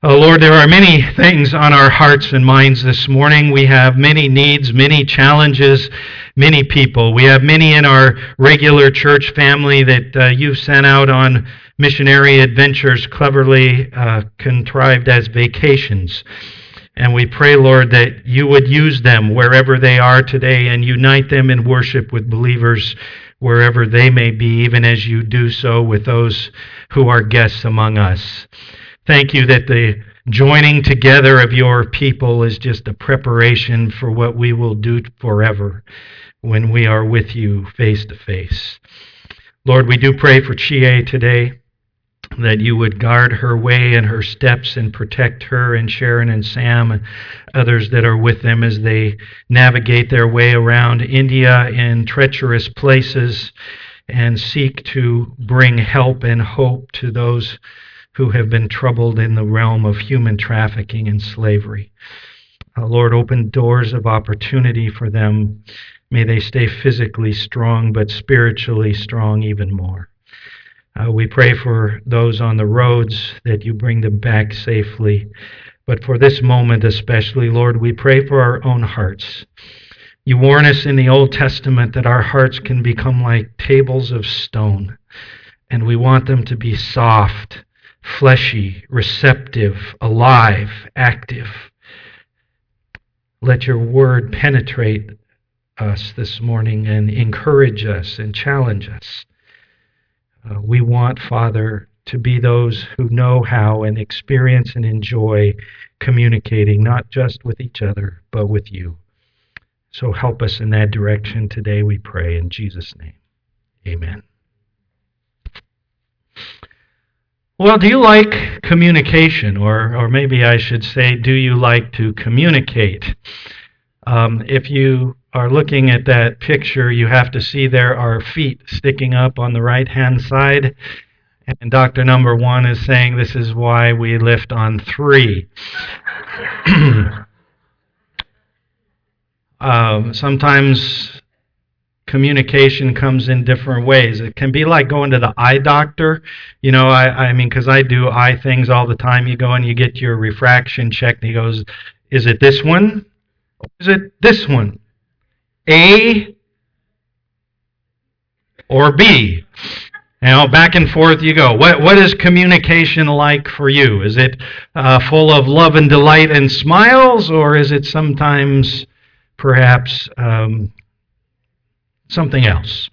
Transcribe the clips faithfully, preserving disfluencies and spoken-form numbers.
Oh Lord, there are many things on our hearts and minds this morning. We have many needs, many challenges, many people. We have many in our regular church family that uh, you've sent out on missionary adventures cleverly uh, contrived as vacations. And we pray, Lord, that you would use them wherever they are today and unite them in worship with believers wherever they may be, even as you do so with those who are guests among us. Thank you that the joining together of your people is just a preparation for what we will do forever when we are with you face to face. Lord, we do pray for Chie today, that you would guard her way and her steps and protect her and Sharon and Sam and others that are with them as they navigate their way around India in treacherous places and seek to bring help and hope to those who have been troubled in the realm of human trafficking and slavery. Uh, Lord, open doors of opportunity for them. May they stay physically strong, but spiritually strong even more. Uh, we pray for those on the roads that you bring them back safely. But for this moment especially, Lord, we pray for our own hearts. You warn us in the Old Testament that our hearts can become like tables of stone, and we want them to be soft, fleshy, receptive, alive, active. Let your word penetrate us this morning and encourage us and challenge us. Uh, we want, Father, to be those who know how and experience and enjoy communicating, not just with each other, but with you. So help us in that direction today, we pray, in Jesus' name. Amen. Well, do you like communication? Or, or maybe I should say, do you like to communicate? Um, if you are looking at that picture, you have to see there are feet sticking up on the right-hand side. And Doctor Number One is saying this is why we lift on three. um, sometimes communication comes in different ways. It can be like going to the eye doctor. You know, I, I mean, because I do eye things all the time. You go and you get your refraction checked, and he goes, is it this one? Or is it this one? A or B? You know, back and forth you go. What What is communication like for you? Is it uh, full of love and delight and smiles, or is it sometimes perhaps um, something else?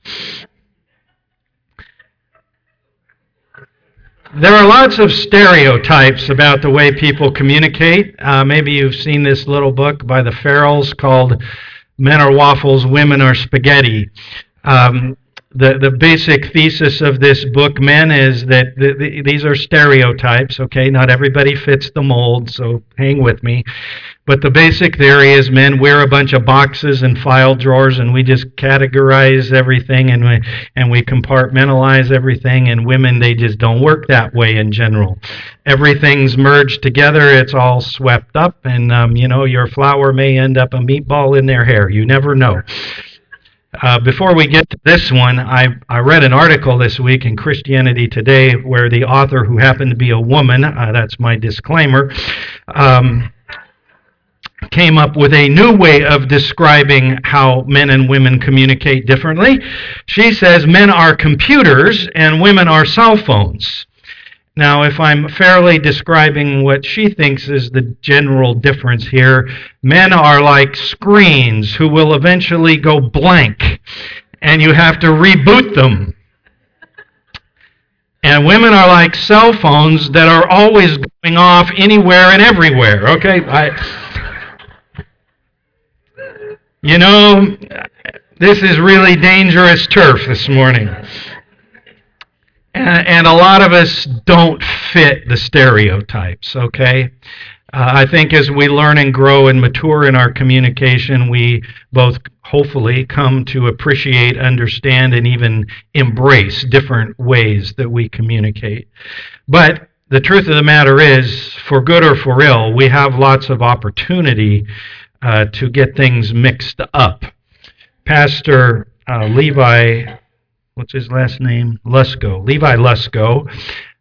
There are lots of stereotypes about the way people communicate. Uh, maybe you've seen this little book by the Farrells called Men Are Waffles, Women Are Spaghetti. Um, the, the basic thesis of this book, men, is that the, the, these are stereotypes, okay? Not everybody fits the mold, so hang with me. But the basic theory is men wear a bunch of boxes and file drawers, and we just categorize everything, and we, and we compartmentalize everything, and women, they just don't work that way in general. Everything's merged together, it's all swept up, and um, you know, your flower may end up a meatball in their hair. You never know. Uh, before we get to this one, I, I read an article this week in Christianity Today where the author, who happened to be a woman, uh, that's my disclaimer, um, came up with a new way of describing how men and women communicate differently. She says men are computers and women are cell phones. Now, if I'm fairly describing what she thinks is the general difference here, men are like screens who will eventually go blank, and you have to reboot them. And women are like cell phones that are always going off anywhere and everywhere, okay? I, you know, this is really dangerous turf this morning. And a lot of us don't fit the stereotypes, okay? Uh, I think as we learn and grow and mature in our communication, we both hopefully come to appreciate, understand, and even embrace different ways that we communicate. But the truth of the matter is, for good or for ill, we have lots of opportunity uh, to get things mixed up. Pastor uh, Levi... what's his last name? Lusko. Levi Lusko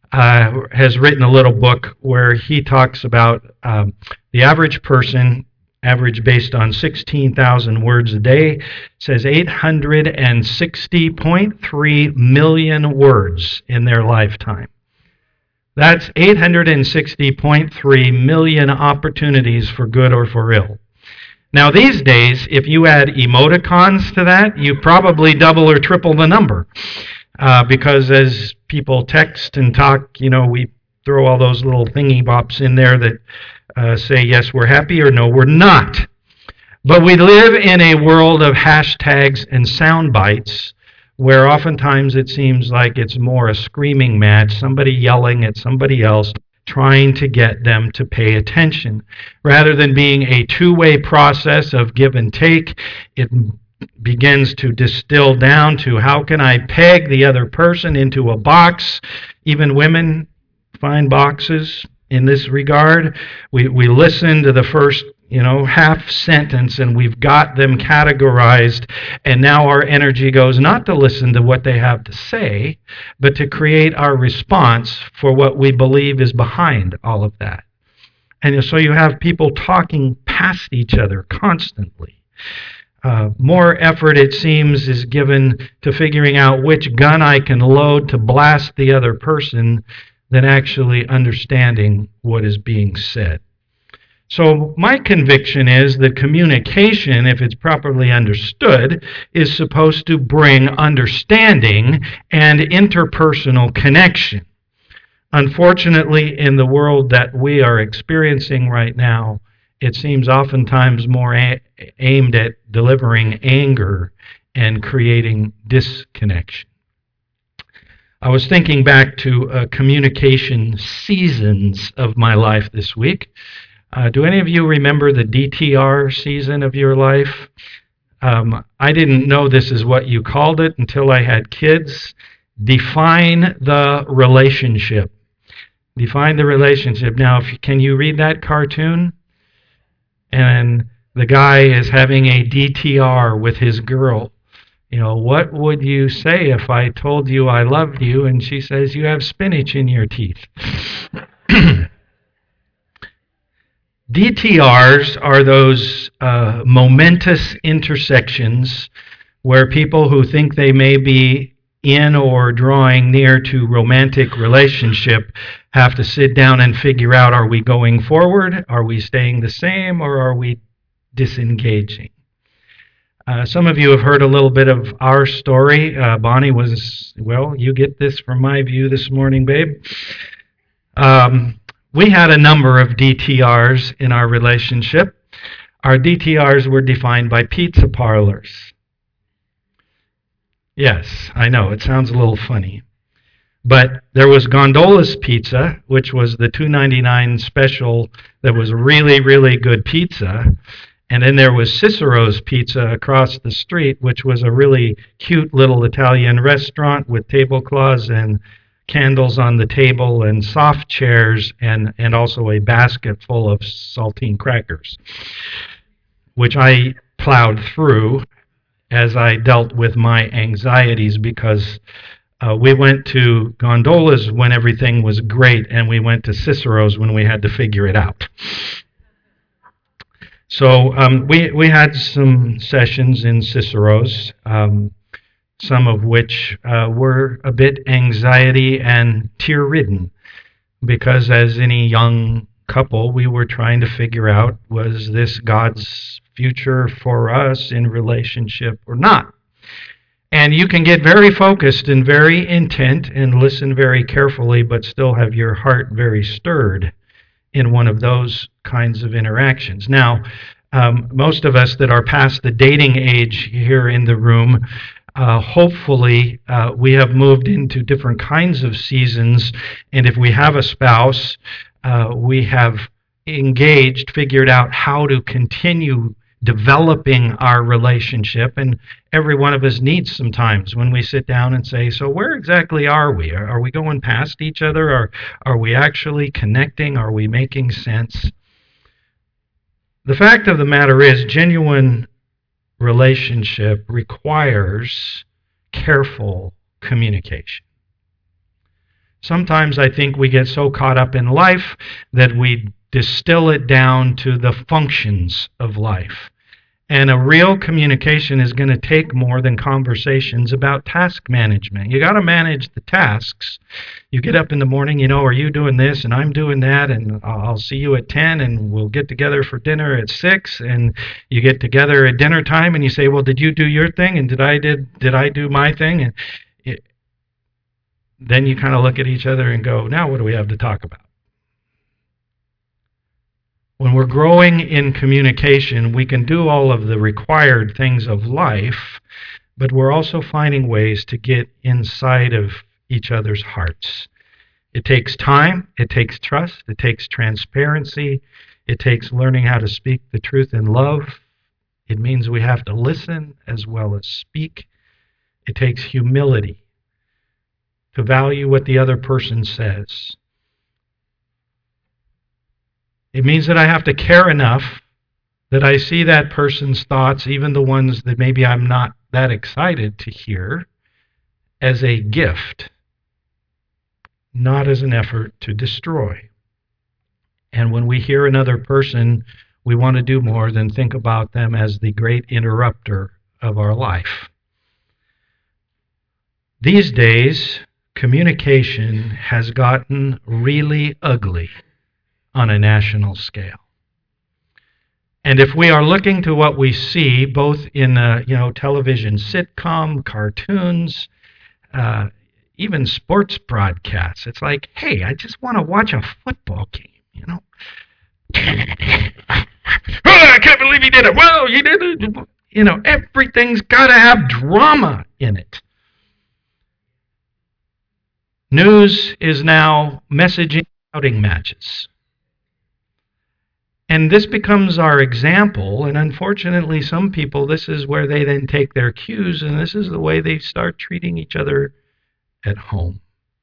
uh, has written a little book where he talks about um, the average person, average based on sixteen thousand words a day, says eight hundred sixty point three million words in their lifetime. That's eight hundred sixty point three million opportunities for good or for ill. Now these days, if you add emoticons to that, you probably double or triple the number. Uh, because as people text and talk, you know, we throw all those little thingy bops in there that uh, say, yes, we're happy, or no, we're not. But we live in a world of hashtags and sound bites where oftentimes it seems like it's more a screaming match, somebody yelling at somebody else, trying to get them to pay attention. Rather than being a two-way process of give and take, it begins to distill down to how can I peg the other person into a box. Even women find boxes in this regard. We, we listen to the first you know, half sentence and we've got them categorized, and now our energy goes not to listen to what they have to say, but to create our response for what we believe is behind all of that. And so you have people talking past each other constantly. Uh, more effort, it seems, is given to figuring out which gun I can load to blast the other person than actually understanding what is being said. So my conviction is that communication, if it's properly understood, is supposed to bring understanding and interpersonal connection. Unfortunately, in the world that we are experiencing right now, it seems oftentimes more a- aimed at delivering anger and creating disconnection. I was thinking back to uh, communication seasons of my life this week. Uh, do any of you remember the D T R season of your life? Um, I didn't know this is what you called it until I had kids. Define the relationship. Define the relationship. Now, if, can you read that cartoon? And the guy is having a D T R with his girl. You know, what would you say if I told you I loved you and she says you have spinach in your teeth? D T Rs are those uh, momentous intersections where people who think they may be in or drawing near to romantic relationship have to sit down and figure out, are we going forward, are we staying the same, or are we disengaging? Uh, some of you have heard a little bit of our story. Uh, Bonnie was, well, you get this from my view this morning, babe. Um, We had a number of D T Rs in our relationship. Our D T Rs were defined by pizza parlors. Yes, I know, it sounds a little funny. But there was Gondola's Pizza, which was the two ninety-nine special that was really, really good pizza. And then there was Cicero's Pizza across the street, which was a really cute little Italian restaurant with tablecloths and candles on the table and soft chairs and, and also a basket full of saltine crackers, which I plowed through as I dealt with my anxieties because uh, we went to Gondola's when everything was great and we went to Cicero's when we had to figure it out. So um, we, we had some sessions in Cicero's. Um, some of which uh, were a bit anxiety and tear-ridden, because as any young couple, we were trying to figure out, was this God's future for us in relationship or not? And you can get very focused and very intent and listen very carefully, but still have your heart very stirred in one of those kinds of interactions. Now, um, most of us that are past the dating age here in the room, Uh, hopefully, uh, we have moved into different kinds of seasons, and if we have a spouse, uh, we have engaged, figured out how to continue developing our relationship, and every one of us needs sometimes when we sit down and say, so where exactly are we? Are, are we going past each other? Or are we actually connecting? Are we making sense? The fact of the matter is, genuine relationship requires careful communication. Sometimes I think we get so caught up in life that we distill it down to the functions of life. And a real communication is going to take more than conversations about task management. You got to manage the tasks. You get up in the morning, you know, are you doing this and I'm doing that, and I'll see you at ten and we'll get together for dinner at six, and you get together at dinner time and you say, well, did you do your thing and did I did did I do my thing? And it, then you kind of look at each other and go, now what do we have to talk about? When we're growing in communication, we can do all of the required things of life, but we're also finding ways to get inside of each other's hearts. It takes time, it takes trust, it takes transparency, it takes learning how to speak the truth in love. It means we have to listen as well as speak. It takes humility to value what the other person says. It means that I have to care enough that I see that person's thoughts, even the ones that maybe I'm not that excited to hear, as a gift, not as an effort to destroy. And when we hear another person, we want to do more than think about them as the great interrupter of our life. These days, communication has gotten really ugly on a national scale. And if we are looking to what we see, both in uh, you know television sitcom, cartoons, uh, even sports broadcasts, it's like, hey, I just want to watch a football game, you know. Oh, I can't believe he did it. Well, he did it. You know, everything's got to have drama in it. News is now messaging shouting matches. And this becomes our example, and unfortunately some people, this is where they then take their cues, and this is the way they start treating each other at home.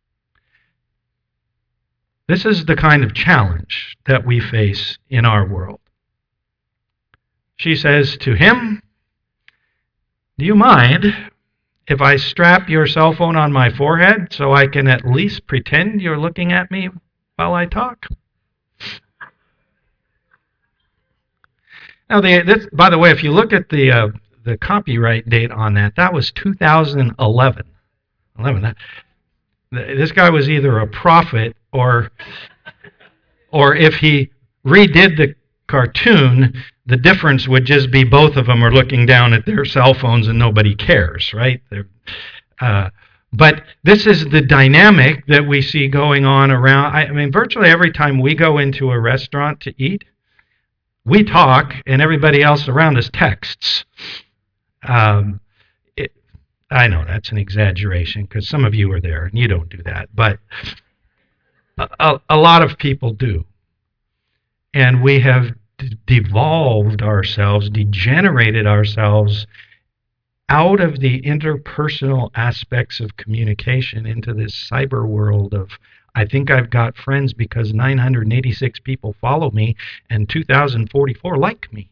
This is the kind of challenge that we face in our world. She says to him, do you mind if I strap your cell phone on my forehead so I can at least pretend you're looking at me while I talk? Now, the, this, by the way, if you look at the uh, the copyright date on that, that was two thousand eleven. eleven that, this guy was either a prophet or, or if he redid the cartoon, the difference would just be both of them are looking down at their cell phones and nobody cares, right? Uh, but this is the dynamic that we see going on around. I, I mean, virtually every time we go into a restaurant to eat, we talk, and everybody else around us texts. Um, it, I know that's an exaggeration because some of you are there and you don't do that, but a, a, a lot of people do. And we have d- devolved ourselves, degenerated ourselves out of the interpersonal aspects of communication into this cyber world of, I think I've got friends because nine hundred eighty-six people follow me and two thousand forty-four like me.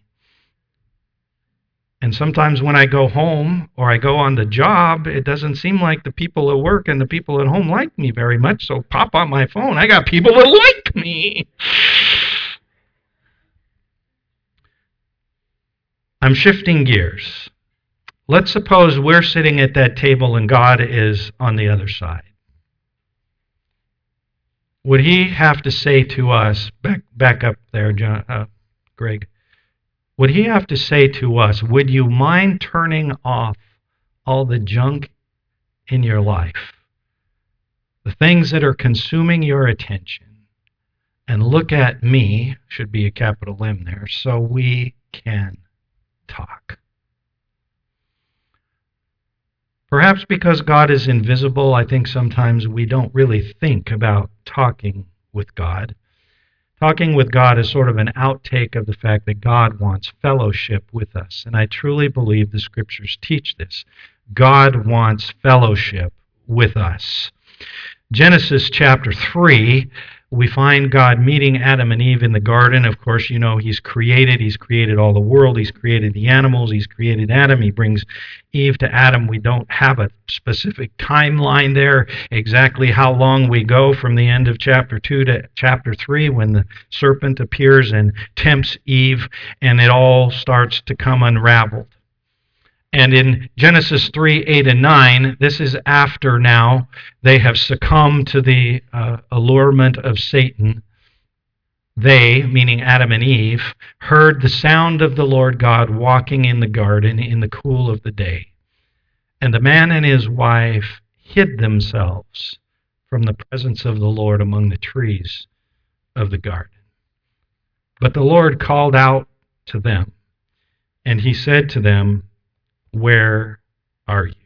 And sometimes when I go home or I go on the job, it doesn't seem like the people at work and the people at home like me very much, so pop on my phone. I got people that like me. I'm shifting gears. Let's suppose we're sitting at that table and God is on the other side. Would he have to say to us, back, back up there, John, uh, Greg, would he have to say to us, would you mind turning off all the junk in your life, the things that are consuming your attention, and look at me, should be a capital M there, so we can talk? Perhaps because God is invisible, I think sometimes we don't really think about talking with God. Talking with God is sort of an outtake of the fact that God wants fellowship with us. And I truly believe the Scriptures teach this. God wants fellowship with us. Genesis chapter three, we find God meeting Adam and Eve in the garden. Of course, you know, he's created. He's created all the world. He's created the animals. He's created Adam. He brings Eve to Adam. We don't have a specific timeline there, exactly how long we go from the end of chapter two to chapter three when the serpent appears and tempts Eve, and it all starts to come unraveled. And in Genesis three, eight, and nine, this is after now they have succumbed to the uh, allurement of Satan. They, meaning Adam and Eve, heard the sound of the Lord God walking in the garden in the cool of the day. And the man and his wife hid themselves from the presence of the Lord among the trees of the garden. But the Lord called out to them, and he said to them, "Where are you?"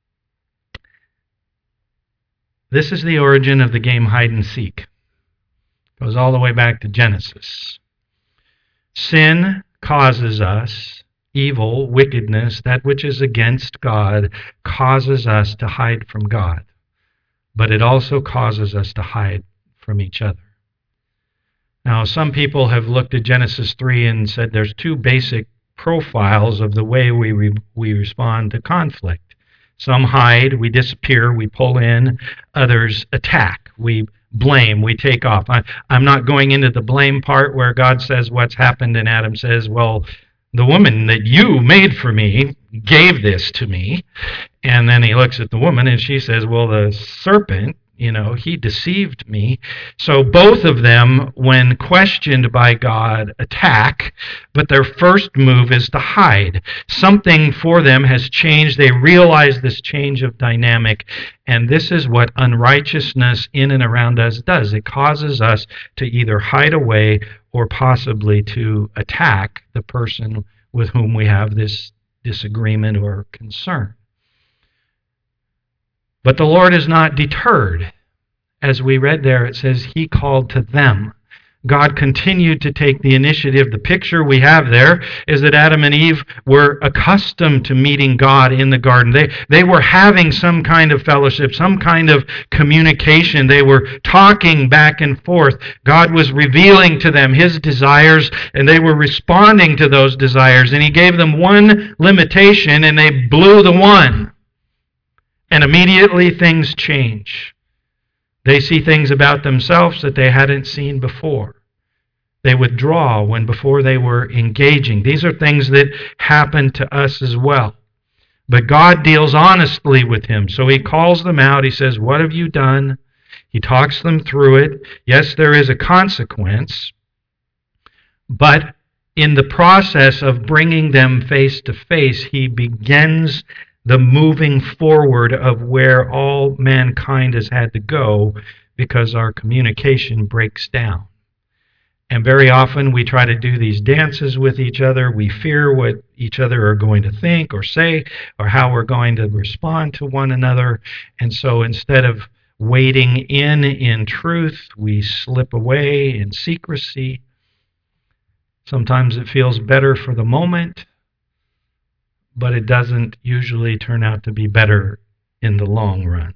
This is the origin of the game hide and seek. It goes all the way back to Genesis. Sin causes us, evil, wickedness, that which is against God, causes us to hide from God. But it also causes us to hide from each other. Now, some people have looked at Genesis three and said there's two basic profiles of the way we re- we respond to conflict. Some hide, we disappear, we pull in. Others attack, we blame, we take off. I, I'm not going into the blame part where God says what's happened and Adam says, well, the woman that you made for me gave this to me. And then he looks at the woman and she says, well, the serpent, you know, he deceived me. So both of them, when questioned by God, attack, but their first move is to hide. Something for them has changed. They realize this change of dynamic, and this is what unrighteousness in and around us does. It causes us to either hide away or possibly to attack the person with whom we have this disagreement or concern. But the Lord is not deterred. As we read there, it says he called to them. God continued to take the initiative. The picture we have there is that Adam and Eve were accustomed to meeting God in the garden. They, they were having some kind of fellowship, some kind of communication. They were talking back and forth. God was revealing to them his desires, and they were responding to those desires. And he gave them one limitation, and they blew the one. And immediately things change. They see things about themselves that they hadn't seen before. They withdraw when before they were engaging. These are things that happen to us as well. But God deals honestly with him. So he calls them out. He says, what have you done? He talks them through it. Yes, there is a consequence. But in the process of bringing them face to face, he begins the moving forward of where all mankind has had to go because our communication breaks down. And very often we try to do these dances with each other. We fear what each other are going to think or say or how we're going to respond to one another. And so instead of wading in in truth, we slip away in secrecy. Sometimes it feels better for the moment, but it doesn't usually turn out to be better in the long run.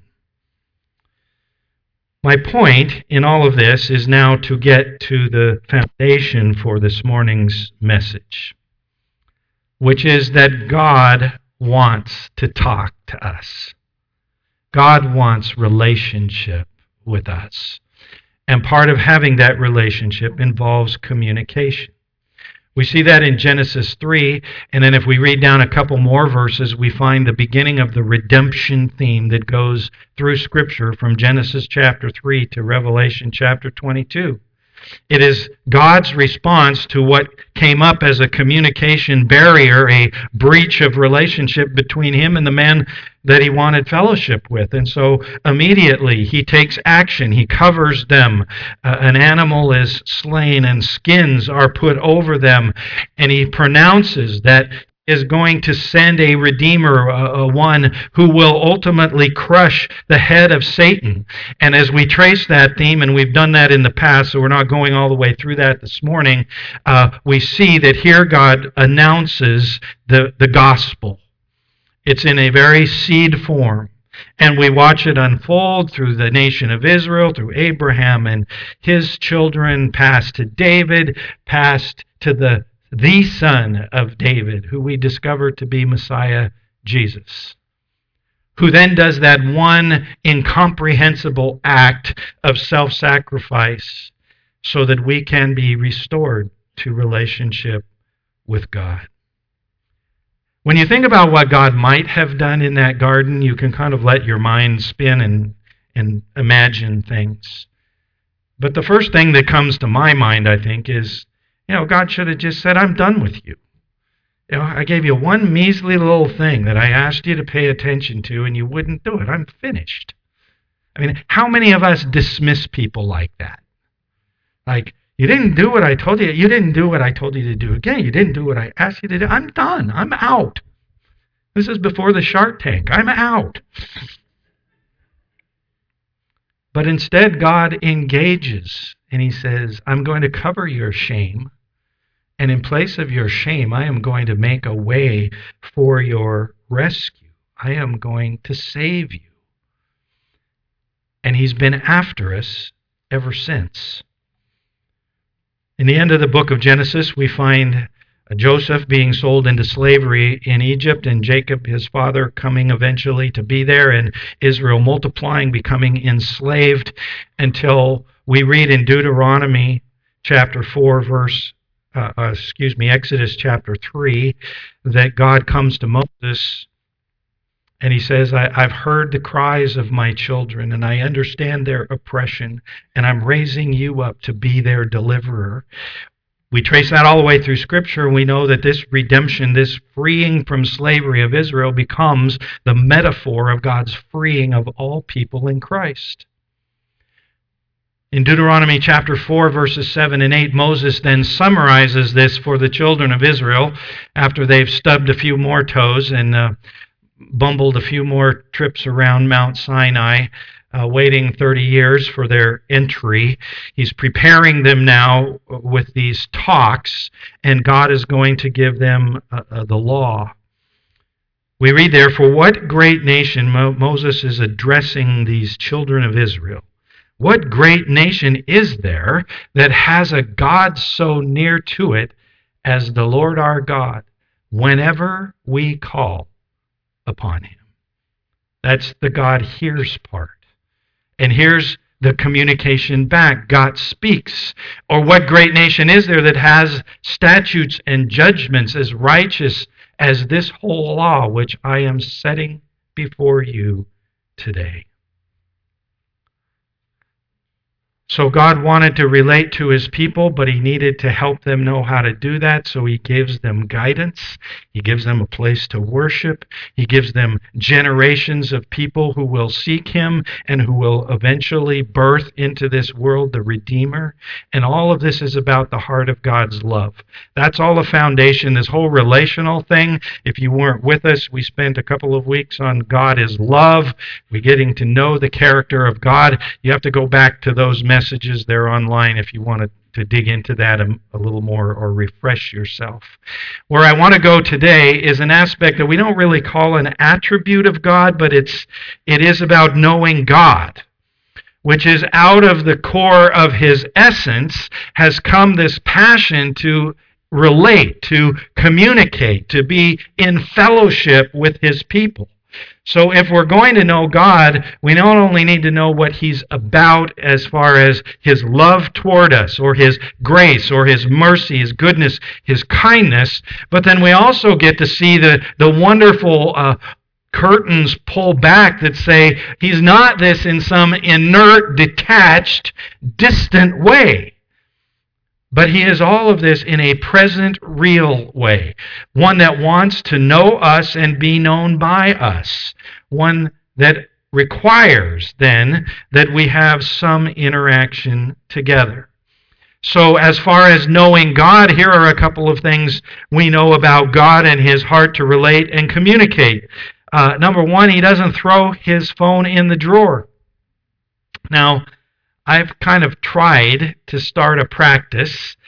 My point in all of this is now to get to the foundation for this morning's message, which is that God wants to talk to us. God wants relationship with us. And part of having that relationship involves communication. We see that in Genesis three, and then if we read down a couple more verses, we find the beginning of the redemption theme that goes through Scripture from Genesis chapter three to Revelation chapter twenty-two. It is God's response to what came up as a communication barrier, a breach of relationship between him and the man that he wanted fellowship with. And so immediately he takes action. He covers them. Uh, an animal is slain and skins are put over them. And he pronounces that is going to send a Redeemer, uh, one who will ultimately crush the head of Satan. And as we trace that theme, and we've done that in the past, so we're not going all the way through that this morning, uh, we see that here God announces the, the gospel. It's in a very seed form. And we watch it unfold through the nation of Israel, through Abraham and his children, passed to David, passed to the, the son of David, who we discover to be Messiah Jesus, who then does that one incomprehensible act of self-sacrifice so that we can be restored to relationship with God. When you think about what God might have done in that garden, you can kind of let your mind spin and, and imagine things. But the first thing that comes to my mind, I think, is, you know, God should have just said, I'm done with you. You know, I gave you one measly little thing that I asked you to pay attention to, and you wouldn't do it. I'm finished. I mean, how many of us dismiss people like that? Like, you didn't do what I told you. You didn't do what I told you to do. Again, you didn't do what I asked you to do. I'm done. I'm out. This is before the Shark Tank. I'm out. But instead, God engages, and he says, I'm going to cover your shame. And in place of your shame, I am going to make a way for your rescue. I am going to save you. And he's been after us ever since. In the end of the book of Genesis, we find Joseph being sold into slavery in Egypt, and Jacob, his father, coming eventually to be there, and Israel multiplying, becoming enslaved, until we read in Deuteronomy chapter four, verse, uh, uh, excuse me, Exodus chapter three, that God comes to Moses and he says, I, I've heard the cries of my children, and I understand their oppression, and I'm raising you up to be their deliverer. We trace that all the way through Scripture, and we know that this redemption, this freeing from slavery of Israel, becomes the metaphor of God's freeing of all people in Christ. In Deuteronomy chapter four, verses seven and eight, Moses then summarizes this for the children of Israel after they've stubbed a few more toes and uh, bumbled a few more trips around Mount Sinai, uh, waiting thirty years for their entry. He's preparing them now with these talks, and God is going to give them uh, uh, the law. We read there, for what great nation, Mo- Moses is addressing these children of Israel. What great nation is there that has a God so near to it as the Lord our God, whenever we call upon him? That's the God hears part. And here's the communication back. God speaks. Or what great nation is there that has statutes and judgments as righteous as this whole law which I am setting before you today? So God wanted to relate to his people, but he needed to help them know how to do that, so he gives them guidance. He gives them a place to worship. He gives them generations of people who will seek him and who will eventually birth into this world the Redeemer. And all of this is about the heart of God's love. That's all the foundation, this whole relational thing. If you weren't with us, we spent a couple of weeks on God is love. We're getting to know the character of God. You have to go back to those messages. Messages there online if you want to, to dig into that a, a little more or refresh yourself. Where I want to go today is an aspect that we don't really call an attribute of God, but it's it is about knowing God, which is out of the core of his essence has come this passion to relate, to communicate, to be in fellowship with his people. So if we're going to know God, we not only need to know what he's about as far as his love toward us, or his grace, or his mercy, his goodness, his kindness, but then we also get to see the, the wonderful uh, curtains pull back that say he's not this in some inert, detached, distant way. But he is all of this in a present, real way. One that wants to know us and be known by us. One that requires, then, that we have some interaction together. So as far as knowing God, here are a couple of things we know about God and his heart to relate and communicate. Uh, number one, he doesn't throw his phone in the drawer. Now, I've kind of tried to start a practice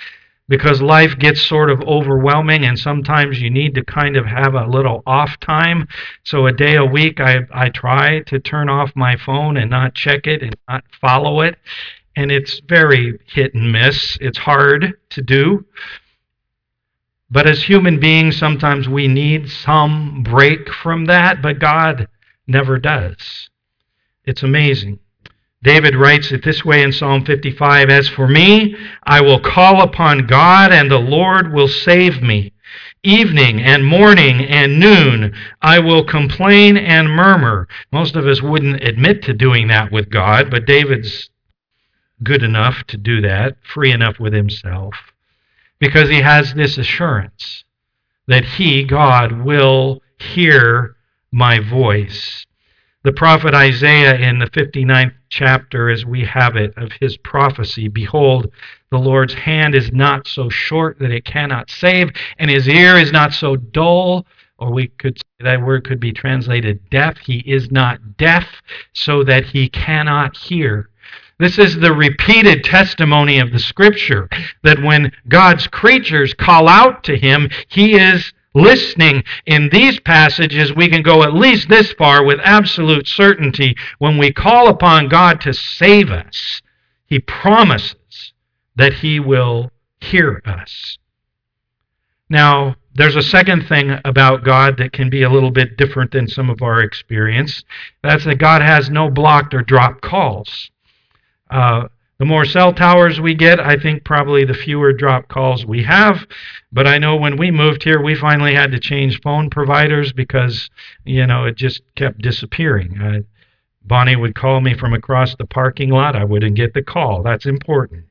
because life gets sort of overwhelming, and sometimes you need to kind of have a little off time. So a day a week, I, I try to turn off my phone and not check it and not follow it. And it's very hit and miss. It's hard to do. But as human beings, sometimes we need some break from that, but God never does. It's amazing. David writes it this way in Psalm fifty-five, "As for me, I will call upon God, and the Lord will save me. Evening and morning and noon, I will complain and murmur." Most of us wouldn't admit to doing that with God, but David's good enough to do that, free enough with himself, because he has this assurance that he, God, will hear my voice. The prophet Isaiah in the fifty-ninth chapter, as we have it, of his prophecy, "Behold, the Lord's hand is not so short that it cannot save, and his ear is not so dull," or we could say that word could be translated deaf. He is not deaf so that he cannot hear. This is the repeated testimony of the Scripture, that when God's creatures call out to him, he is listening. In these passages, we can go at least this far with absolute certainty. When we call upon God to save us, he promises that he will hear us. Now, there's a second thing about God that can be a little bit different than some of our experience. That's that God has no blocked or dropped calls. Uh, the more cell towers we get, I think probably the fewer drop calls we have. But I know when we moved here, we finally had to change phone providers because, you know, it just kept disappearing. Uh, Bonnie would call me from across the parking lot. I wouldn't get the call. That's important.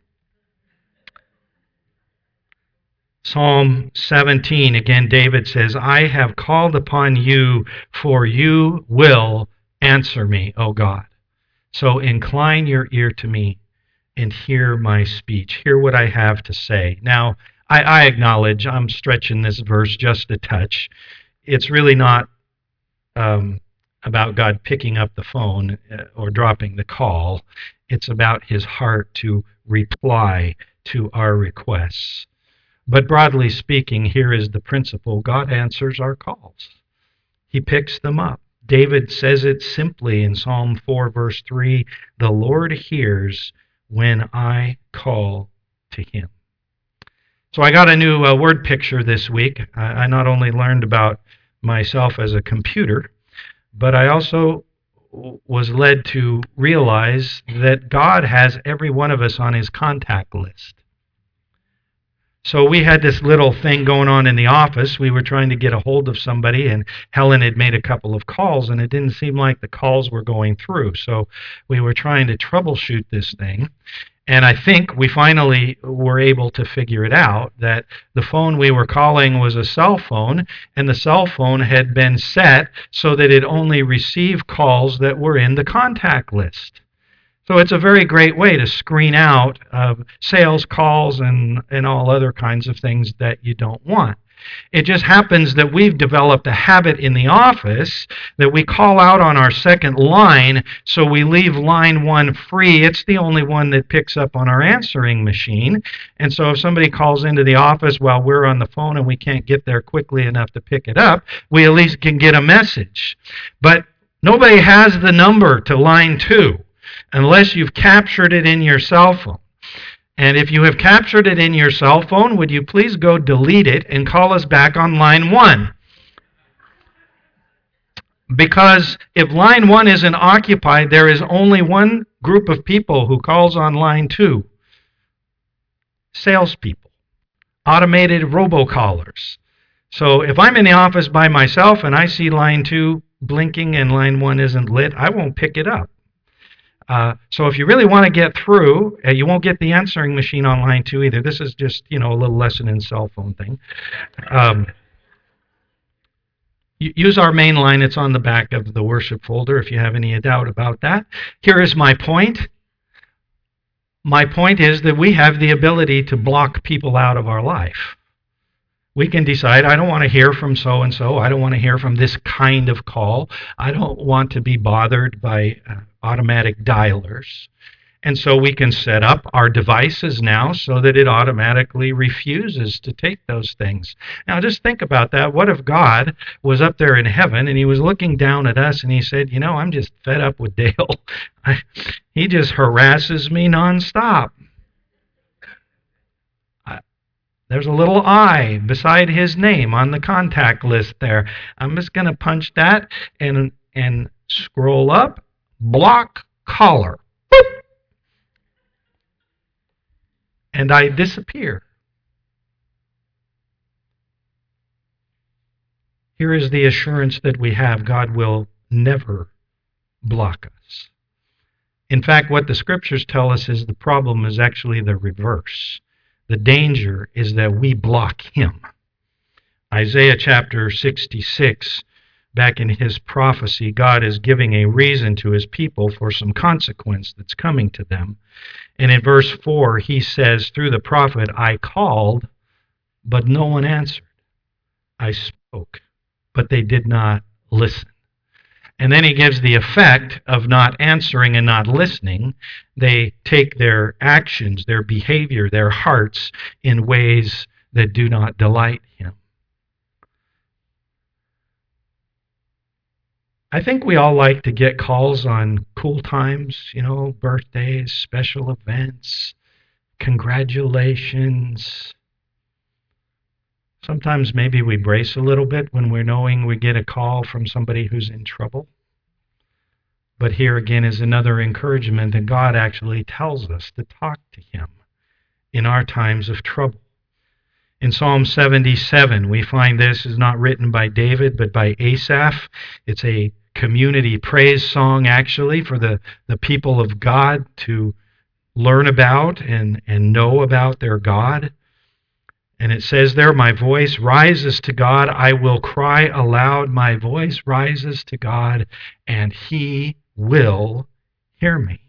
Psalm seventeen, again, David says, "I have called upon you, for you will answer me, O God. So incline your ear to me and hear my speech. Hear what I have to say." Now, I, I acknowledge I'm stretching this verse just a touch. It's really not um, about God picking up the phone or dropping the call. It's about his heart to reply to our requests. But broadly speaking, here is the principle. God answers our calls. He picks them up. David says it simply in Psalm four, verse three, "The Lord hears when I call to him." So I got a new uh, word picture this week. I, I not only learned about myself as a computer, but I also was led to realize that God has every one of us on his contact list. So we had this little thing going on in the office. We were trying to get a hold of somebody, and Helen had made a couple of calls, and it didn't seem like the calls were going through. So we were trying to troubleshoot this thing, and I think we finally were able to figure it out, that the phone we were calling was a cell phone, and the cell phone had been set so that it only received calls that were in the contact list. So it's a very great way to screen out uh, sales calls and, and all other kinds of things that you don't want. It just happens that we've developed a habit in the office that we call out on our second line, so we leave line one free. It's the only one that picks up on our answering machine. And so if somebody calls into the office while we're on the phone and we can't get there quickly enough to pick it up, we at least can get a message. But nobody has the number to line two unless you've captured it in your cell phone. And if you have captured it in your cell phone, would you please go delete it and call us back on line one? Because if line one isn't occupied, there is only one group of people who calls on line two. Salespeople. Automated robocallers. So if I'm in the office by myself and I see line two blinking and line one isn't lit, I won't pick it up. Uh, so if you really want to get through, uh, you won't get the answering machine on line two either. This is just, you know, a little lesson in cell phone thing. Um, use our main line. It's on the back of the worship folder if you have any doubt about that. Here is my point. My point is that we have the ability to block people out of our life. We can decide, I don't want to hear from so-and-so. I don't want to hear from this kind of call. I don't want to be bothered by uh, automatic dialers. And so we can set up our devices now so that it automatically refuses to take those things. Now just think about that. What if God was up there in heaven and he was looking down at us and he said, you know, I'm just fed up with Dale. I, he just harasses me nonstop. I, there's a little I beside his name on the contact list there. I'm just going to punch that and and scroll up, block caller. And I disappear. Here is the assurance that we have: God will never block us. In fact, what the scriptures tell us is the problem is actually the reverse. The danger is that we block him. Isaiah chapter sixty-six, back in his prophecy, God is giving a reason to his people for some consequence that's coming to them. And in verse four, he says through the prophet, I called, but no one answered. I spoke, but they did not listen. And then he gives the effect of not answering and not listening. They take their actions, their behavior, their hearts in ways that do not delight him. I think we all like to get calls on cool times, you know, birthdays, special events, congratulations. Sometimes maybe we brace a little bit when we're knowing we get a call from somebody who's in trouble. But here again is another encouragement that God actually tells us to talk to him in our times of trouble. In Psalm seventy-seven, we find this is not written by David, but by Asaph. It's a community praise song, actually, for the, the people of God to learn about and, and know about their God. And it says there, my voice rises to God. I will cry aloud. My voice rises to God, and he will hear me.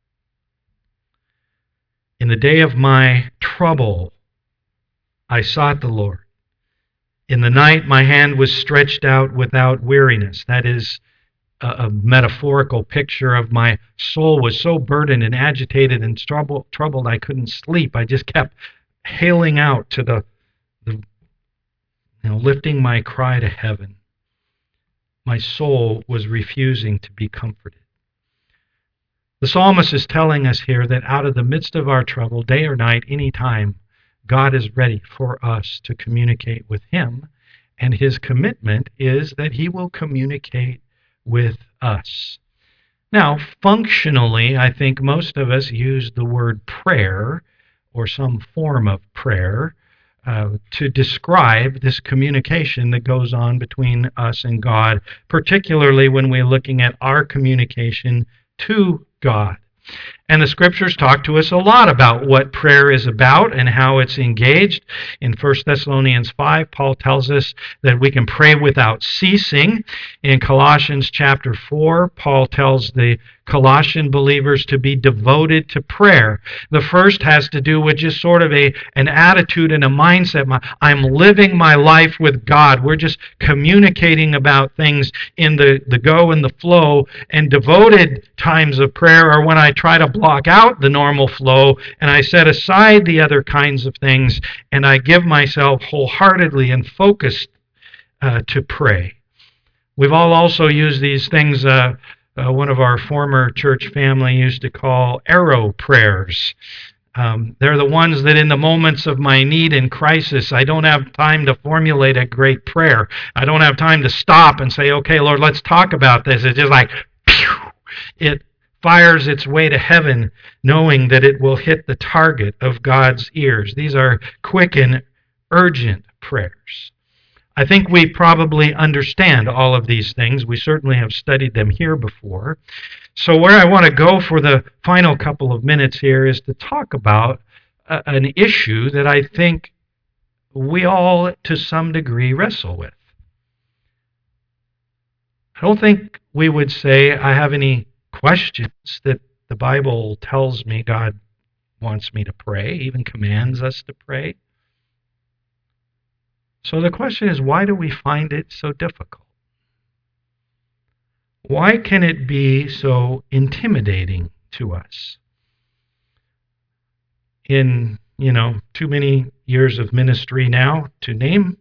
In the day of my trouble, I sought the Lord. In the night, my hand was stretched out without weariness. That is a, a metaphorical picture of my soul was so burdened and agitated and trouble, troubled I couldn't sleep. I just kept hailing out to the, the, you know, lifting my cry to heaven. My soul was refusing to be comforted. The psalmist is telling us here that out of the midst of our trouble, day or night, any time, God is ready for us to communicate with him, and his commitment is that he will communicate with us. Now, functionally, I think most of us use the word prayer or some form of prayer uh, to describe this communication that goes on between us and God, particularly when we're looking at our communication to God. And the scriptures talk to us a lot about what prayer is about and how it's engaged. In First Thessalonians five, Paul tells us that we can pray without ceasing. In Colossians chapter four, Paul tells the Colossian believers to be devoted to prayer. The first has to do with just sort of a an attitude and a mindset. I'm living my life with God. We're just communicating about things in the, the go and the flow. And devoted times of prayer are when I try to block out the normal flow and I set aside the other kinds of things and I give myself wholeheartedly and focused uh, to pray. We've all also used these things uh, Uh, one of our former church family used to call arrow prayers. Um, they're the ones that in the moments of my need and crisis, I don't have time to formulate a great prayer. I don't have time to stop and say, okay, Lord, let's talk about this. It's just like, pew, it fires its way to heaven, knowing that it will hit the target of God's ears. These are quick and urgent prayers. I think we probably understand all of these things. We certainly have studied them here before. So where I want to go for the final couple of minutes here is to talk about a, an issue that I think we all, to some degree, wrestle with. I don't think we would say I have any questions that the Bible tells me God wants me to pray, even commands us to pray. So the question is, why do we find it so difficult? Why can it be so intimidating to us? in, you know, too many years of ministry now to name.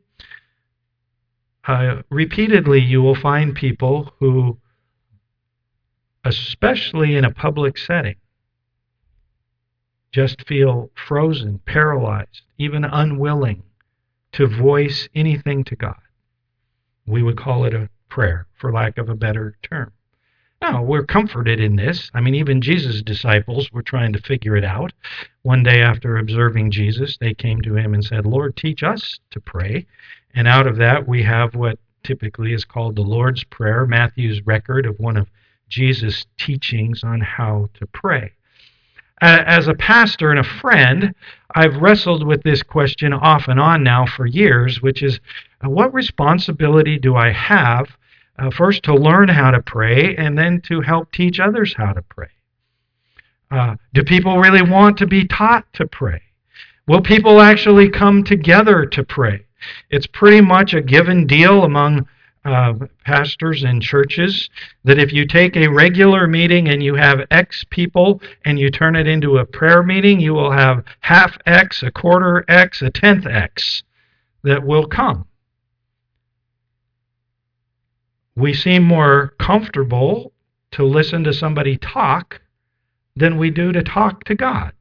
Uh, repeatedly, you will find people who, especially in a public setting, just feel frozen, paralyzed, even unwilling to voice anything to God. We would call it a prayer, for lack of a better term. Now, we're comforted in this. I mean, even Jesus' disciples were trying to figure it out. One day after observing Jesus, they came to him and said, Lord, teach us to pray. And out of that, we have what typically is called the Lord's Prayer, Matthew's record of one of Jesus' teachings on how to pray. As a pastor and a friend, I've wrestled with this question off and on now for years, which is, what responsibility do I have, uh, first to learn how to pray, and then to help teach others how to pray? Uh, do people really want to be taught to pray? Will people actually come together to pray? It's pretty much a given deal among Uh, pastors and churches that if you take a regular meeting and you have X people and you turn it into a prayer meeting, you will have half X, a quarter X, a tenth X that will come. We seem more comfortable to listen to somebody talk than we do to talk to God.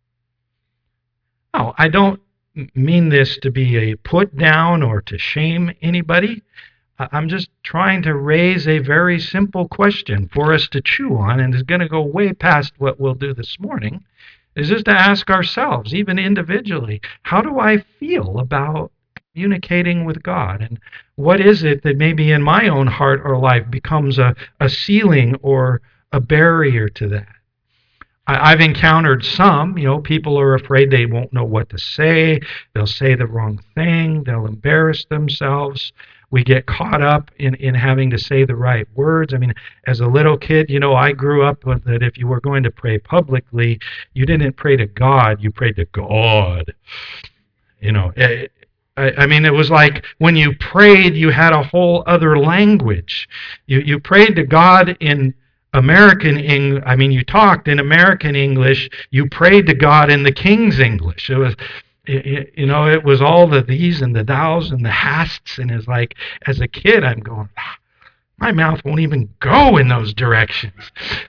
Now, I don't mean this to be a put down or to shame anybody. I'm just trying to raise a very simple question for us to chew on, and is going to go way past what we'll do this morning, is just to ask ourselves, even individually, how do I feel about communicating with God? And what is it that maybe in my own heart or life becomes a, a ceiling or a barrier to that? I, I've encountered some, you know, people are afraid they won't know what to say. They'll say the wrong thing. They'll embarrass themselves. We get caught up in, in having to say the right words. I mean, as a little kid, you know, I grew up with that if you were going to pray publicly, you didn't pray to God, you prayed to God. You know, I, I mean, it was like when you prayed, you had a whole other language. You, you prayed to God in American English. I mean, you talked in American English. You prayed to God in the King's English. It was... You know, it was all the these and the thous and the hasts, and it's like, as a kid, I'm going, my mouth won't even go in those directions.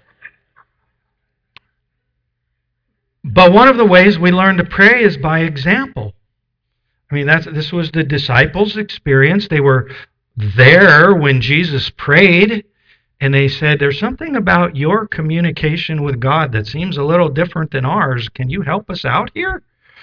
But one of the ways we learn to pray is by example. I mean, that's this was the disciples' experience. They were there when Jesus prayed, and they said, there's something about your communication with God that seems a little different than ours. Can you help us out here?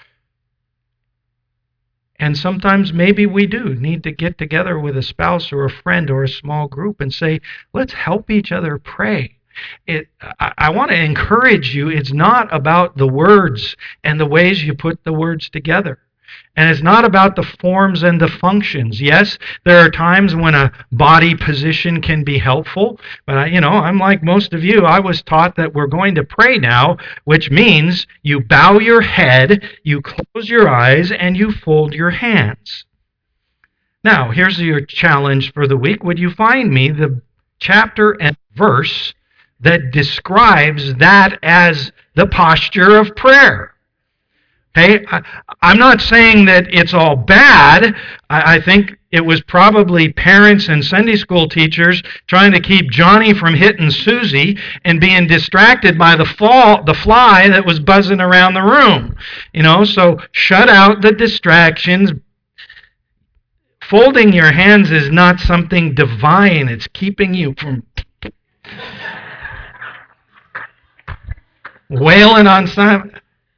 And sometimes maybe we do need to get together with a spouse or a friend or a small group and say, let's help each other pray. It, I, I want to encourage you, it's not about the words and the ways you put the words together. And it's not about the forms and the functions. Yes, there are times when a body position can be helpful, but I, you know, I'm like most of you. I was taught that we're going to pray now, which means you bow your head, you close your eyes, and you fold your hands. Now, here's your challenge for the week. Would you find me the chapter and verse that describes that as the posture of prayer? Okay, I, I'm not saying that it's all bad. I, I think it was probably parents and Sunday school teachers trying to keep Johnny from hitting Susie and being distracted by the fall, the fly that was buzzing around the room. You know, so shut out the distractions. Folding your hands is not something divine. It's keeping you from wailing on some.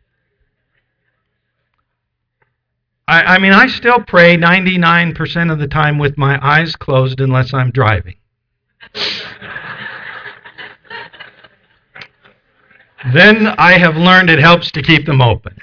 I, I mean, I still pray ninety-nine percent of the time with my eyes closed unless I'm driving. Then I have learned it helps to keep them open.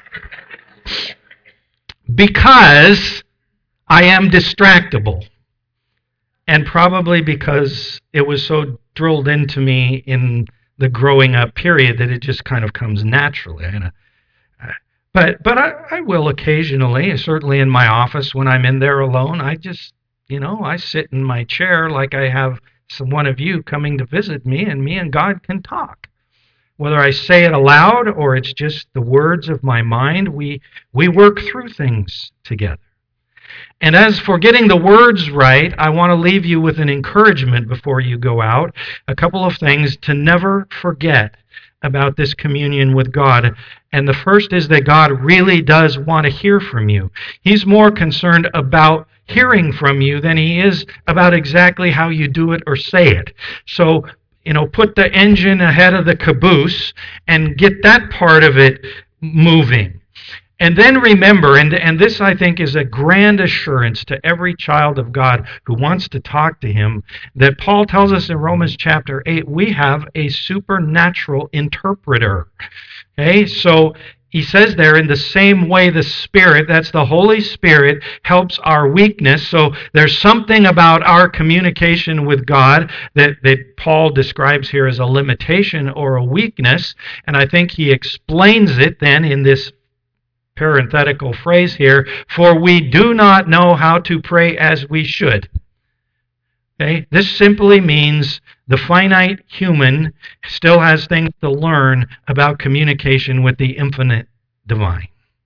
Because I am distractible. And probably because it was so drilled into me in the growing up period that it just kind of comes naturally. You know? But but I, I will occasionally, certainly in my office when I'm in there alone, I just, you know, I sit in my chair like I have some one of you coming to visit me, and me and God can talk. whether I say it aloud or it's just the words of my mind, we, we work through things together. And as for getting the words right, I want to leave you with an encouragement before you go out. A couple of things to never forget about this communion with God. And the first is that God really does want to hear from you. He's more concerned about hearing from you than he is about exactly how you do it or say it. So, you know, put the engine ahead of the caboose and get that part of it moving. And then remember, and, and this I think is a grand assurance to every child of God who wants to talk to him, that Paul tells us in Romans chapter eight, we have a supernatural interpreter. Okay, so he says there, in the same way the Spirit, that's the Holy Spirit, helps our weakness. So there's something about our communication with God that, that Paul describes here as a limitation or a weakness. And I think he explains it then in this parenthetical phrase here, for we do not know how to pray as we should. Okay? This simply means the finite human still has things to learn about communication with the infinite divine.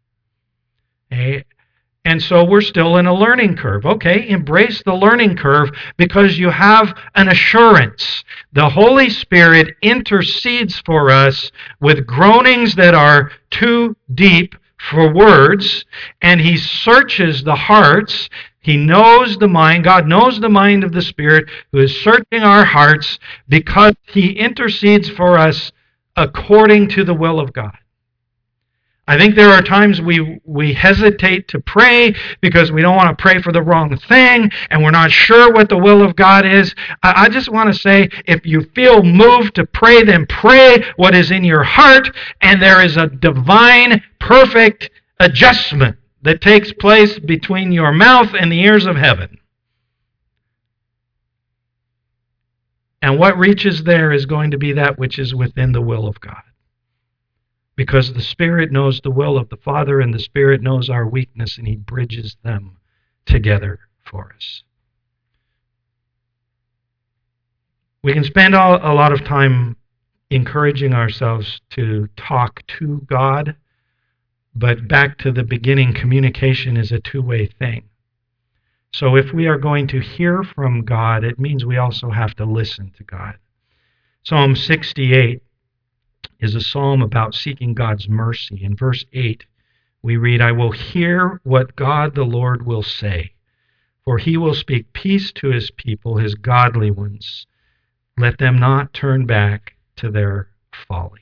Okay? And so we're still in a learning curve. Okay, embrace the learning curve because you have an assurance. The Holy Spirit intercedes for us with groanings that are too deep for words, and he searches the hearts. He knows the mind. God knows the mind of the Spirit who is searching our hearts because he intercedes for us according to the will of God. I think there are times we, we hesitate to pray because we don't want to pray for the wrong thing and we're not sure what the will of God is. I, I just want to say, if you feel moved to pray, then pray what is in your heart, and there is a divine, perfect adjustment that takes place between your mouth and the ears of heaven. And what reaches there is going to be that which is within the will of God. Because the Spirit knows the will of the Father, and the Spirit knows our weakness, and he bridges them together for us. We can spend all, a lot of time encouraging ourselves to talk to God, but back to the beginning, communication is a two-way thing. So if we are going to hear from God, it means we also have to listen to God. Psalm sixty-eight is a psalm about seeking God's mercy. In verse eight, we read, I will hear what God the Lord will say, for he will speak peace to his people, his godly ones. Let them not turn back to their folly.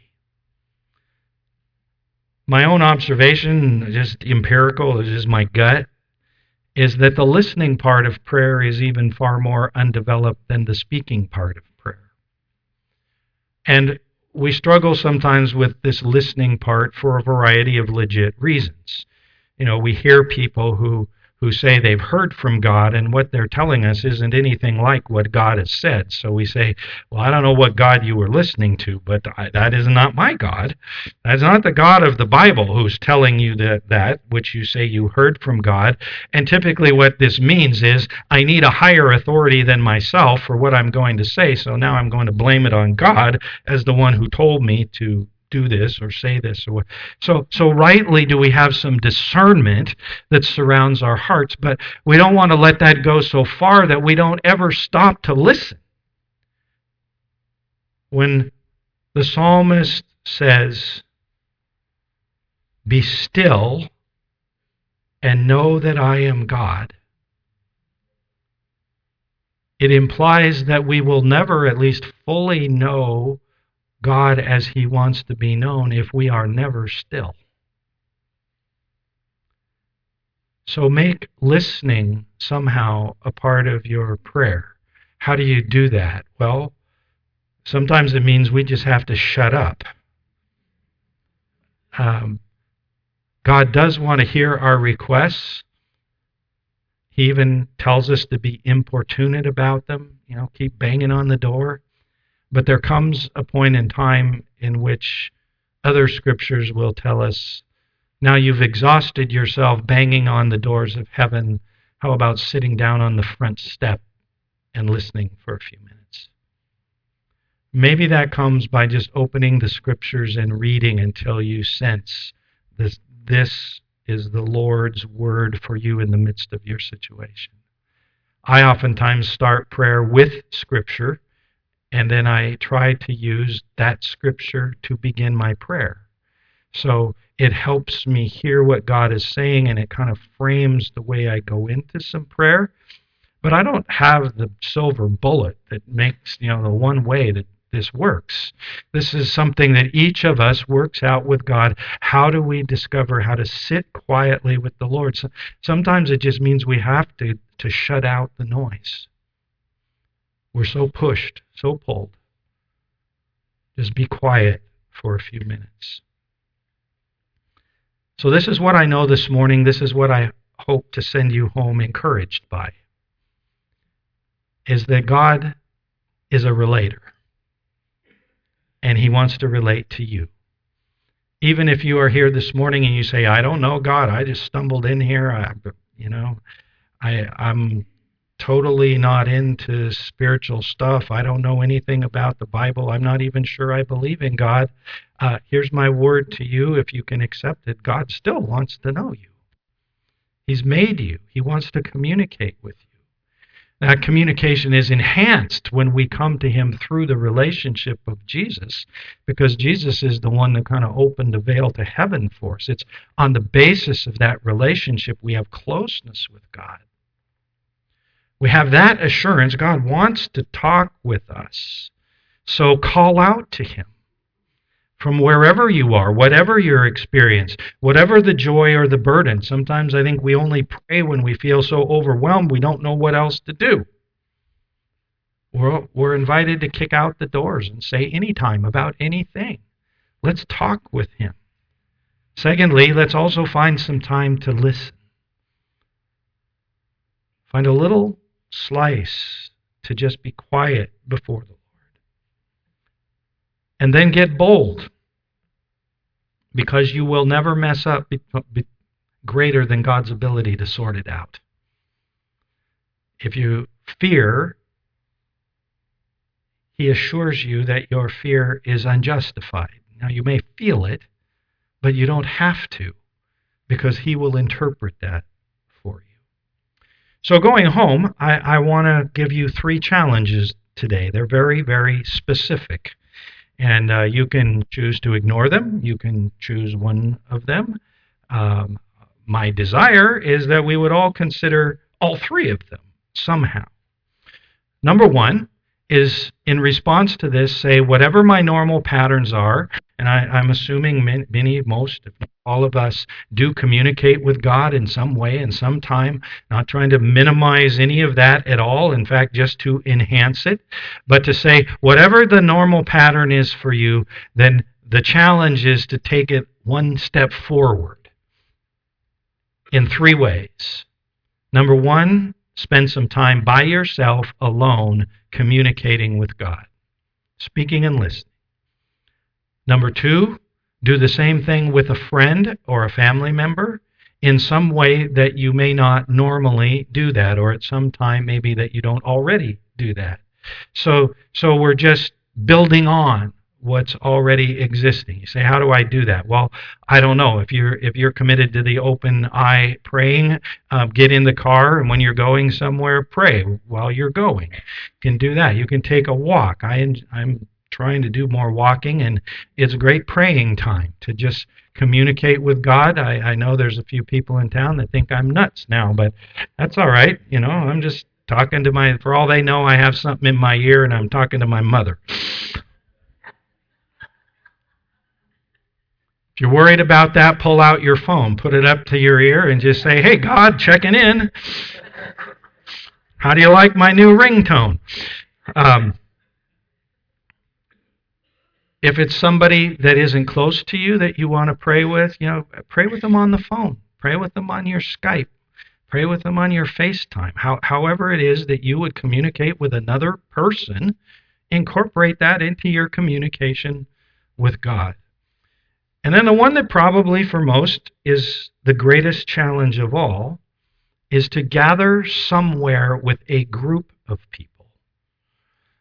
My own observation, just empirical, is just my gut, is that the listening part of prayer is even far more undeveloped than the speaking part of prayer. And we struggle sometimes with this listening part for a variety of legit reasons. You know, we hear people who, who say they've heard from God, and what they're telling us isn't anything like what God has said. So we say, well, I don't know what God you were listening to, but I, that is not my God. That's not the God of the Bible who's telling you that, that, which you say you heard from God. And typically what this means is, I need a higher authority than myself for what I'm going to say, so now I'm going to blame it on God as the one who told me to do this or say this. Or so, so rightly do we have some discernment that surrounds our hearts, but we don't want to let that go so far that we don't ever stop to listen. When the psalmist says, be still and know that I am God, it implies that we will never at least fully know God as he wants to be known if we are never still. So make listening somehow a part of your prayer. How do you do that? Well, sometimes it means we just have to shut up. Um, God does want to hear our requests. He even tells us to be importunate about them, you know, keep banging on the door. But there comes a point in time in which other scriptures will tell us, now you've exhausted yourself banging on the doors of heaven. How about sitting down on the front step and listening for a few minutes? Maybe that comes by just opening the scriptures and reading until you sense this, this is the Lord's word for you in the midst of your situation. I oftentimes start prayer with scripture, and then I try to use that scripture to begin my prayer. So it helps me hear what God is saying, and it kind of frames the way I go into some prayer. But I don't have the silver bullet that makes, you know, the one way that this works. This is something that each of us works out with God. How do we discover how to sit quietly with the Lord? So sometimes it just means we have to, to shut out the noise. We're so pushed, so pulled. Just be quiet for a few minutes. So this is what I know this morning. This is what I hope to send you home encouraged by, is that God is a relator. And He wants to relate to you. Even if you are here this morning and you say, I don't know God, I just stumbled in here, I, you know, I, I'm totally not into spiritual stuff. I don't know anything about the Bible. I'm not even sure I believe in God. Uh, here's my word to you. If you can accept it, God still wants to know you. He's made you. He wants to communicate with you. That communication is enhanced when we come to Him through the relationship of Jesus, because Jesus is the one that kind of opened the veil to heaven for us. It's on the basis of that relationship we have closeness with God. We have that assurance. God wants to talk with us. So call out to Him from wherever you are, whatever your experience, whatever the joy or the burden. Sometimes I think we only pray when we feel so overwhelmed we don't know what else to do. We're, we're invited to kick out the doors and say anytime about anything. Let's talk with Him. Secondly, let's also find some time to listen. Find a little slice to just be quiet before the Lord. And then get bold, because you will never mess up be, be greater than God's ability to sort it out. If you fear, He assures you that your fear is unjustified. Now, you may feel it, but you don't have to, because He will interpret that for you. So going home, I, I want to give you three challenges today. They're very, very specific. And uh, you can choose to ignore them. You can choose one of them. Um, my desire is that we would all consider all three of them somehow. Number one is, in response to this, say, whatever my normal patterns are, and I, I'm assuming many, many, most, if not all of us, do communicate with God in some way and some time, not trying to minimize any of that at all, in fact, just to enhance it, but to say, whatever the normal pattern is for you, then the challenge is to take it one step forward in three ways. Number one, spend some time by yourself, alone, communicating with God, speaking and listening. Number two, do the same thing with a friend or a family member in some way that you may not normally do that, or at some time maybe that you don't already do that. So, so we're just building on what's already existing. You say, how do I do that? Well, I don't know. If you're if you're committed to the open eye praying, uh, get in the car, and when you're going somewhere, pray while you're going. You can do that. You can take a walk. I, I'm trying to do more walking, and it's a great praying time to just communicate with God. I, I know there's a few people in town that think I'm nuts now, but that's all right. You know, I'm just talking to my, for all they know, I have something in my ear, and I'm talking to my mother. If you're worried about that, pull out your phone, put it up to your ear, and just say, hey, God, checking in. How do you like my new ringtone? Um, if it's somebody that isn't close to you that you want to pray with, you know, pray with them on the phone. Pray with them on your Skype. Pray with them on your FaceTime. How, however it is that you would communicate with another person, incorporate that into your communication with God. And then the one that probably for most is the greatest challenge of all is to gather somewhere with a group of people.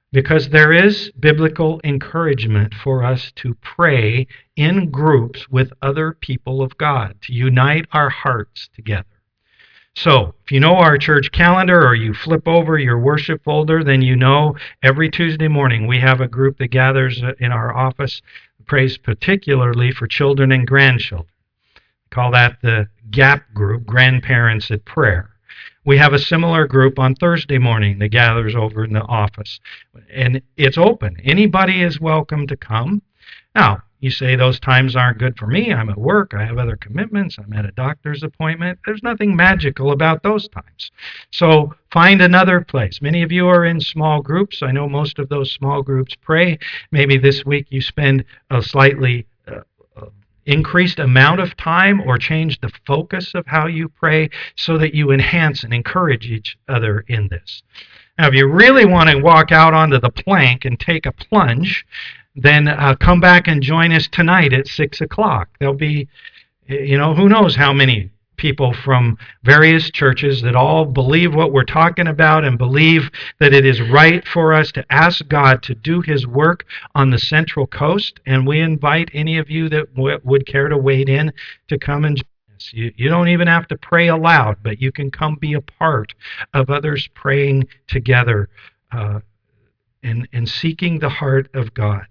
because there is biblical encouragement for us to pray in groups with other people of God, to unite our hearts together. So, if you know our church calendar or you flip over your worship folder, then you know every Tuesday morning we have a group that gathers in our office, prays particularly for children and grandchildren. We call that the GAP group, Grandparents at Prayer. We have a similar group on Thursday morning that gathers over in the office. And it's open. Anybody is welcome to come. Now, you say those times aren't good for me. I'm at work. I have other commitments. I'm at a doctor's appointment. There's nothing magical about those times. So find another place. Many of you are in small groups. I know most of those small groups pray. Maybe this week you spend a slightly uh, increased amount of time or change the focus of how you pray so that you enhance and encourage each other in this. Now, if you really want to walk out onto the plank and take a plunge, then uh, come back and join us tonight at six o'clock. There'll be, you know, who knows how many people from various churches that all believe what we're talking about and believe that it is right for us to ask God to do His work on the Central Coast. And we invite any of you that w- would care to wade in to come and join us. You, you don't even have to pray aloud, but you can come be a part of others praying together uh, and, and seeking the heart of God.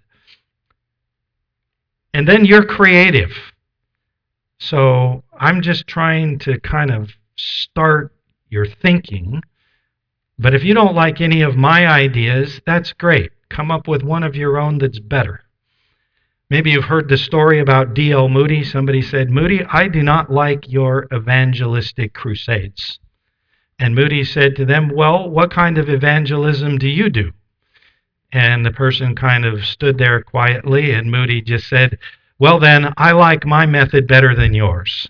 And then you're creative. So I'm just trying to kind of start your thinking. But if you don't like any of my ideas, that's great. Come up with one of your own that's better. Maybe you've heard the story about D L Moody. Somebody said, Moody, I do not like your evangelistic crusades. And Moody said to them, well, what kind of evangelism do you do? And the person kind of stood there quietly, and Moody just said, well then, I like my method better than yours.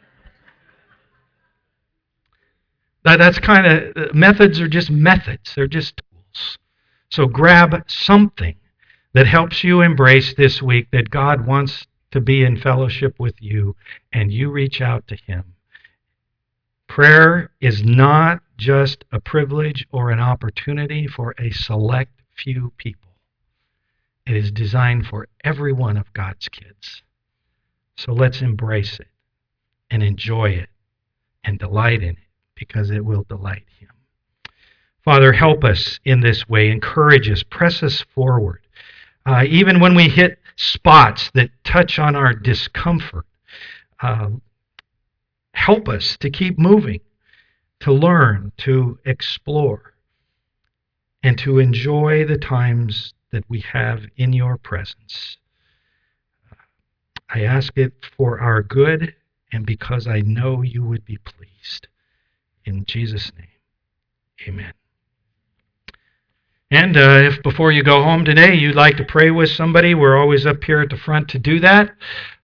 That, that's kind of, methods are just methods. They're just tools. So grab something that helps you embrace this week that God wants to be in fellowship with you, and you reach out to Him. Prayer is not just a privilege or an opportunity for a select few people. It is designed for every one of God's kids. So let's embrace it and enjoy it and delight in it, because it will delight Him. Father, help us in this way. Encourage us. Press us forward. Uh, even when we hit spots that touch on our discomfort, uh, help us to keep moving, to learn, to explore, and to enjoy the times that we have in your presence. I ask it for our good and because I know you would be pleased. In Jesus' name, amen. And uh, if before you go home today you'd like to pray with somebody, we're always up here at the front to do that.